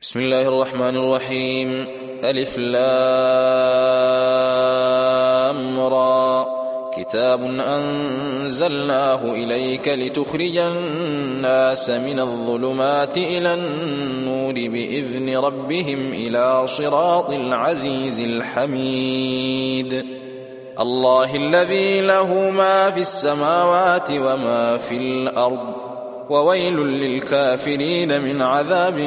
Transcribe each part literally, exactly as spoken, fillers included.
بسم الله الرحمن الرحيم. ألف لام را. كتاب أنزلناه إليك لتخرج الناس من الظلمات إلى النور بإذن ربهم إلى صراط العزيز الحميد. الله الذي له ما في السماوات وما في الأرض، وويل للكافرين من عذاب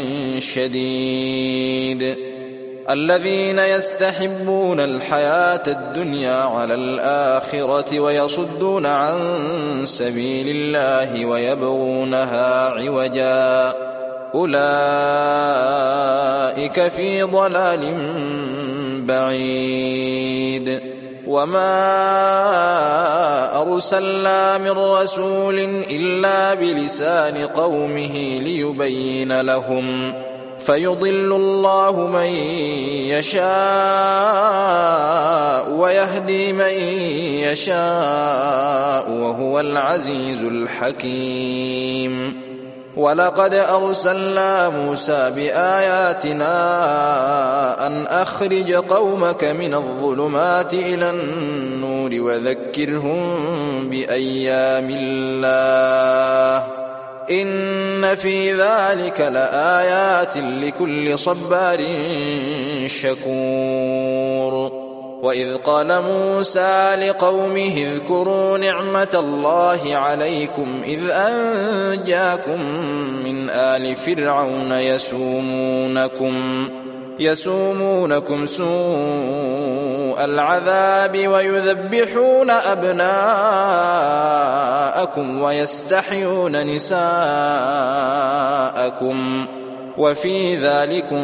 شديد. الذين يستحبون الحياة الدنيا على الآخرة ويصدون عن سبيل الله ويبغونها عوجا، أولئك في ضلال بعيد. وما أرسلنا من رسول إلا بلسان قومه ليبين لهم، فيضل الله من يشاء ويهدي من يشاء وهو العزيز الحكيم. ولقد أرسلنا موسى بآياتنا أن أخرج قومك من الظلمات إلى النور وذكرهم بأيام الله، إن في ذلك لآيات لكل صبار شكور. وإذ قال موسى لقومه اذكروا نعمة الله عليكم إذ أنجاكم من آل فرعون يسومونكم يسومونكم سوء العذاب ويذبحون أبناءكم ويستحيون نساءكم، وفي ذلكم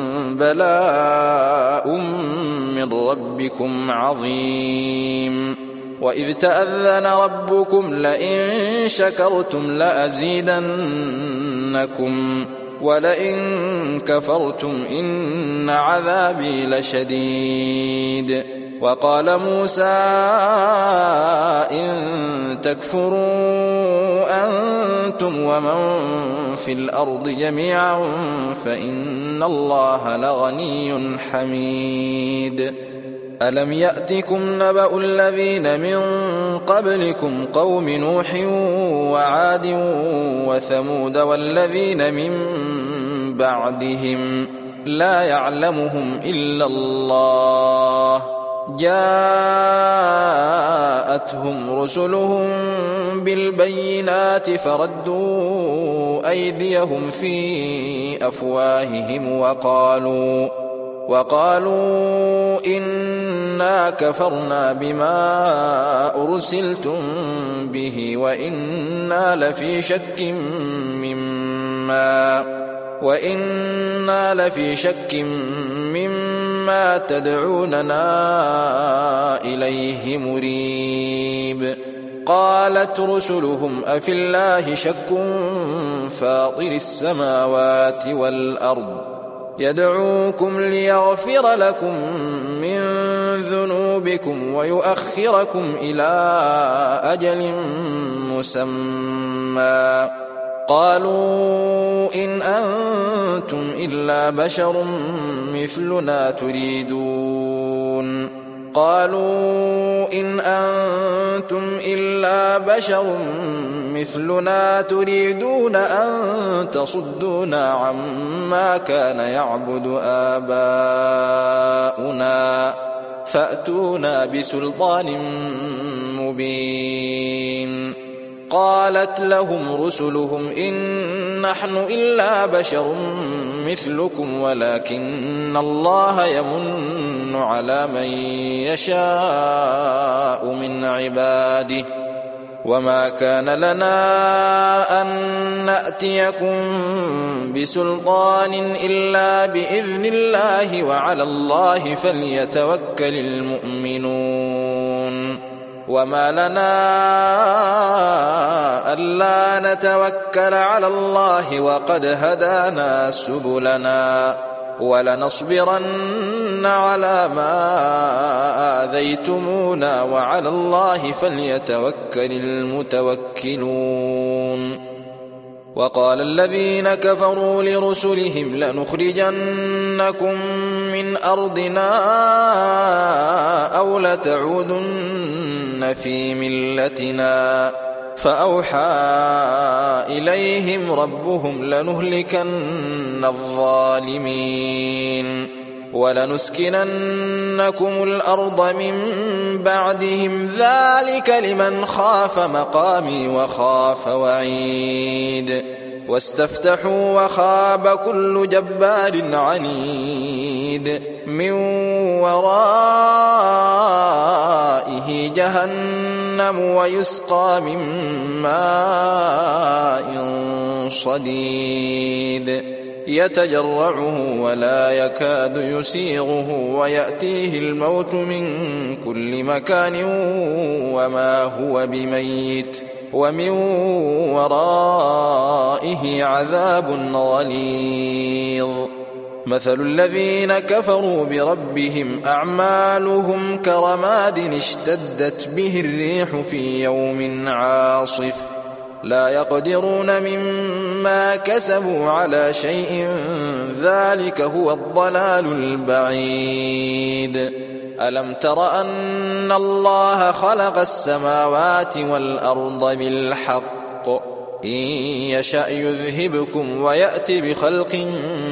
بلاء من ربكم عظيم. وإذ تأذن ربكم لئن شكرتم لأزيدنكم ولئن كفرتم إن عذابي لشديد. وقال موسى إن تكفروا أنتم ومن في الأرض جميعا فإن الله لغني حميد. ألم يأتكم نبأ الذين من قبلكم قوم نوح وعاد وثمود والذين من بعدهم لا يعلمهم إلا الله، جاءتهم رسلهم بالبينات فردوا أيديهم في أفواههم وقالوا وقالوا إنا كفرنا بما أرسلتم به وإنا لفي شك مما وإنا لفي شك مما تدعوننا إليه مريب. قالت رسلهم أفي الله شك فاطر السماوات والأرض يدعوكم ليغفر لكم من ذنوبكم ويؤخركم إلى أجل مسمى. قالوا إن أنتم إلا بشر مثلنا تريدون قالوا إن أنتم إلا بشر مثلنا تريدون أن تصدونا عما كان يعبد آباؤنا فأتونا بسلطان مبين. قالت لهم رسلهم إن نحن إلا بشر مثلكم ولكن الله يمن على من يشاء من عباده، وما كان لنا أن نأتيكم بسلطان إلا بإذن الله وعلى الله فليتوكل المؤمنون. وما لنا ألا نتوكل على الله وقد هدانا سبلنا ولنصبرن على ما آذيتمونا وعلى الله فليتوكل المتوكلون. وقال الذين كفروا لرسلهم لنخرجنكم من أرضنا أو لتعودن في ملتنا فأوحى إليهم ربهم لنهلكن الظالمين ولنسكننكم الأرض من بعدهم ذلك لمن خاف مقامي وخاف وعيد واستفتحوا وخاب كل جبار عنيد من ورائه جهنم ويسقى من ماء صديد يتجرعه ولا يكاد يسيغه ويأتيه الموت من كل مكان وما هو بميت ومن ورائه عذاب غليظ مثل الذين كفروا بربهم أعمالهم كرماد اشتدت به الريح في يوم عاصف لا يقدرون مما كسبوا على شيء ذلك هو الضلال البعيد ألم تر أن الله خلق السماوات والأرض بالحق إن يشأ يذهبكم ويأتي بخلق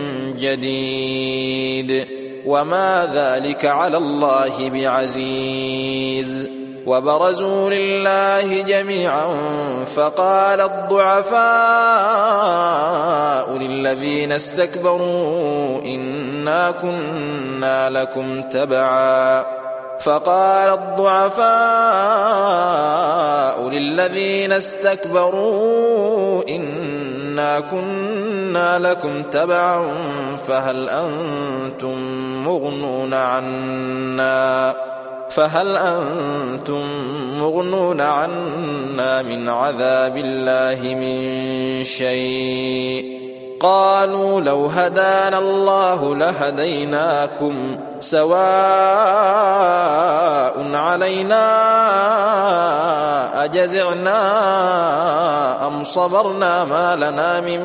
جديد وما ذلك على الله بعزيز وبرزوا لله جميعا فقال الضعفاء للذين استكبروا إنا كنا لكم تبعا فقال الضعفاء للذين استكبروا إنا كنا لكم تبعا فهل أنتم مغنون عنا فهل أنتم مغنون عنا من عذاب الله من شيء قالوا لو هدانا الله لهديناكم سواء علينا أجزعنا أم صبرنا ما لنا من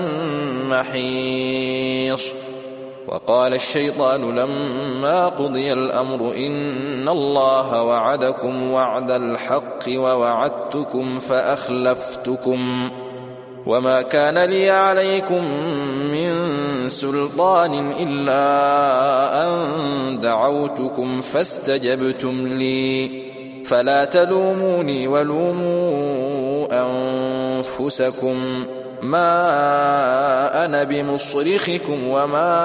محيص وقال الشيطان لما قضي الأمر إن الله وعدكم وعد الحق ووعدتكم فأخلفتكم وما كان لي عليكم من سلطان إلا أن دعوتكم فاستجبتم لي فلا تلوموني ولوموا أنفسكم ما أنا بمصرخكم وما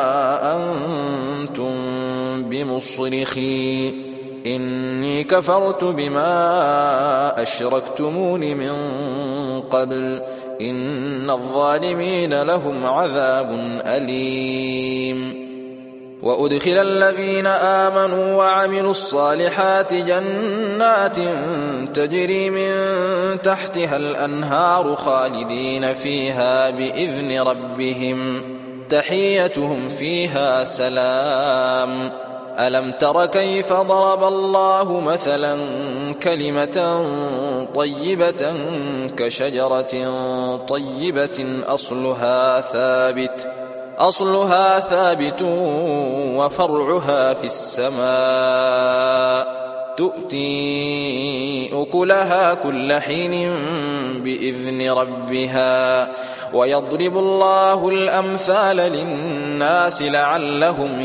أنتم بمصرخي إني كفرت بما أشركتمون من قبل إن الظالمين لهم عذاب أليم وأدخل الذين آمنوا وعملوا الصالحات جنات تجري من تحتها الأنهار خالدين فيها بإذن ربهم تحيتهم فيها سلام ألم تر كيف ضرب الله مثلا كلمة طيبة كشجرة طيبة أصلها ثابت أصلها ثابت وفرعها في السماء تؤتي أكلها كل حين بإذن ربها ويضرب الله الأمثال للناس لعلهم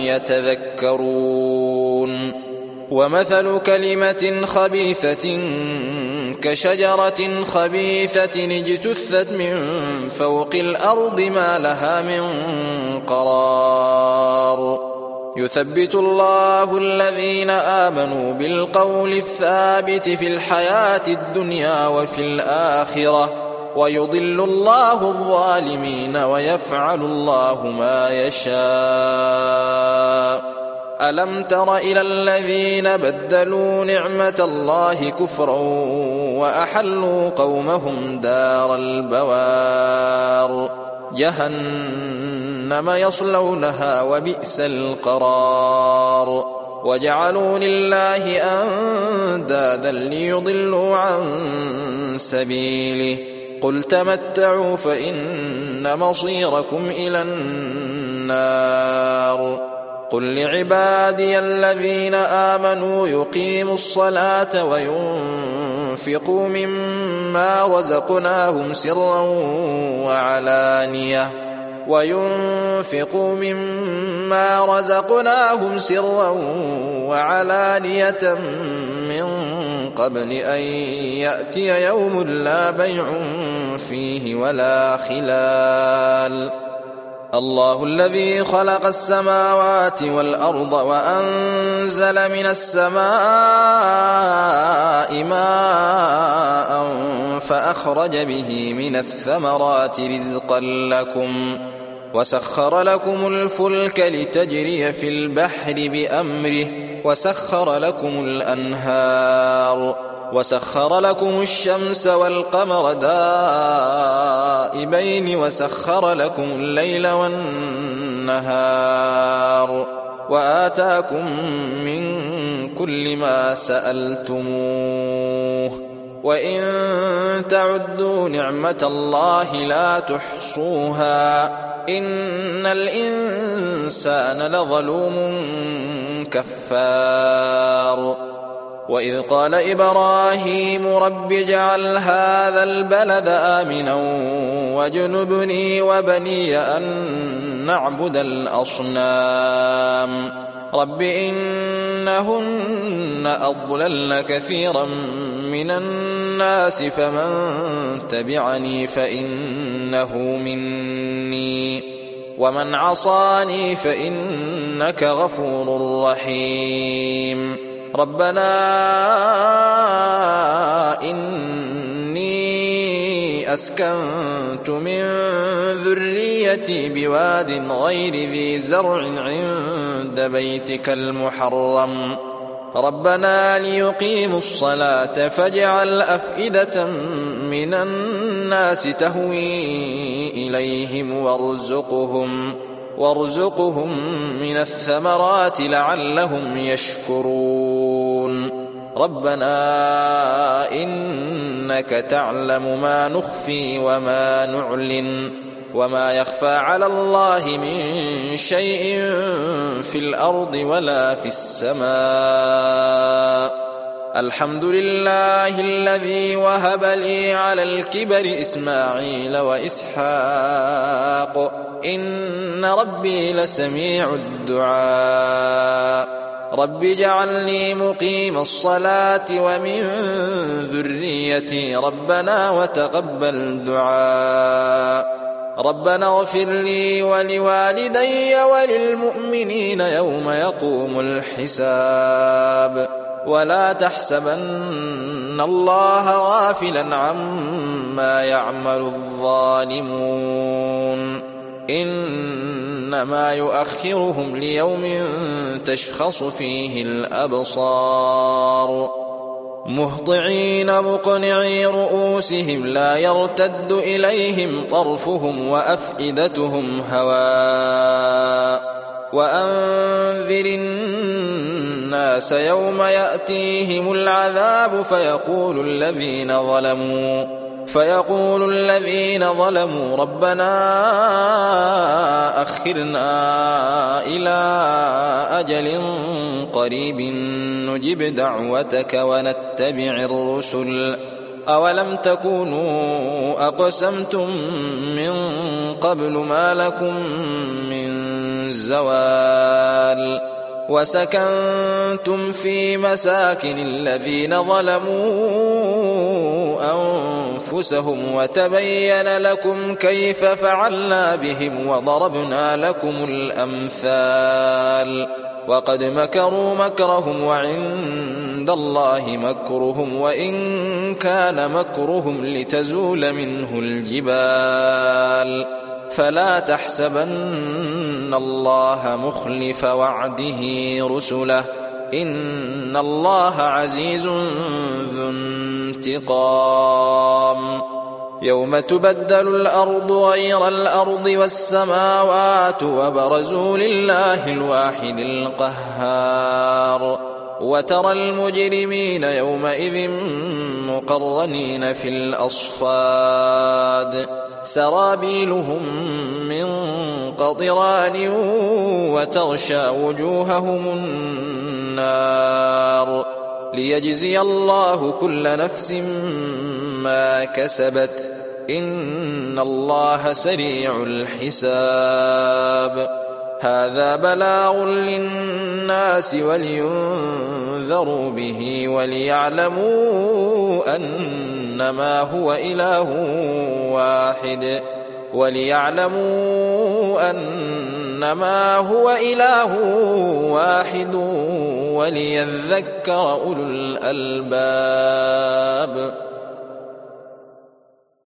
يتذكرون ومثل كلمة خبيثة كشجرة خبيثة اجتثت من فوق الأرض ما لها من قرار يثبت الله الذين آمنوا بالقول الثابت في الحياة الدنيا وفي الآخرة ويضل الله الظالمين ويفعل الله ما يشاء ألم تر إلى الذين بدلوا نعمة الله كفرا وأحلوا قومهم دار البوار جهنم يصلونها وبئس القرار وجعلوا لله أندادا ليضلوا عن سبيله قل تمتعوا فإن مصيركم إلى النار قل لعبادي الذين آمنوا يقيموا الصلاة وينفقوا مما رزقناهم سرا وعلانية وينفقوا مما رزقناهم سرا وعلانية من قبل أن يأتي يوم لا بيع فيه ولا خلال الله الذي خلق السماوات والأرض وأنزل من السماء ماء فأخرج به من الثمرات رزقا لكم وسخر لكم الفلك لتجري في البحر بأمره وسخر لكم الأنهار وسخر لكم الشمس والقمر دائبين وسخر لكم الليل والنهار وآتاكم من كل ما سألتموه وإن تعدوا نعمة الله لا تحصوها إن الإنسان لظلوم كفار وإذ قال إبراهيم رب اجعل هذا البلد آمنا واجنبني وبني أن نعبد الأصنام رب إنهن أضللن كثيرا من الناس فمن تبعني فإنه مني ومن عصاني فإنك غفور رحيم ربنا إني أسكنت من ذريتي بواد غير ذي زرع عند بيتك المحرم ربنا ليقيموا الصلاة فاجعل أفئدة من الناس تهوي إليهم وارزقهم وارزقهم من الثمرات لعلهم يشكرون ربنا إنك تعلم ما نخفي وما نعلن وما يخفى على الله من شيء في الأرض ولا في السماء الحمد لله الذي وهب لي على الكبر إسماعيل وإسحاق إن ربي لسميع الدعاء رب اجعلني مقيم الصلاة ومن ذريتي ربنا وتقبل دعاء ربنا اغفر لي ولوالدي وللمؤمنين يوم يقوم الحساب ولا تحسبن الله غافلا عما يعمل الظالمون إنما يؤخرهم ليوم تشخص فيه الأبصار مهطعين مقنعي رؤوسهم لا يرتد إليهم طرفهم وأفئدتهم هواء وأنذر الناس يوم يأتيهم العذاب فيقول الذين ظلموا فيقول الذين ظلموا ربنا أخرنا إلى أجل قريب نجب دعوتك ونتبع الرسل أولم تكونوا أقسمتم من قبل ما لكم من زوال وسكنتم في مساكن الذين ظلموا أنفسهم وتبين لكم كيف فعلنا بهم وضربنا لكم الأمثال وقد مكروا مكرهم وعند الله مكرهم وإن كان مكرهم لتزول منه الجبال فلا تحسبن الله مخلف وعده رسله إن الله عزيز ذو انتقام يوم تبدل الأرض غير الأرض والسماوات وبرزوا لله الواحد القهار وترى المجرمين يومئذ مقرنين في الأصفاد سرابيلهم من قطران وتغشى وجوههم النار ليجزي الله كل نفس ما كسبت إن الله سريع الحساب هذا بلاغ للناس ولينذروا به وليعلموا أنما هو إله واحد وليعلموا أنما هو إله واحد وليذكر أولو الألباب.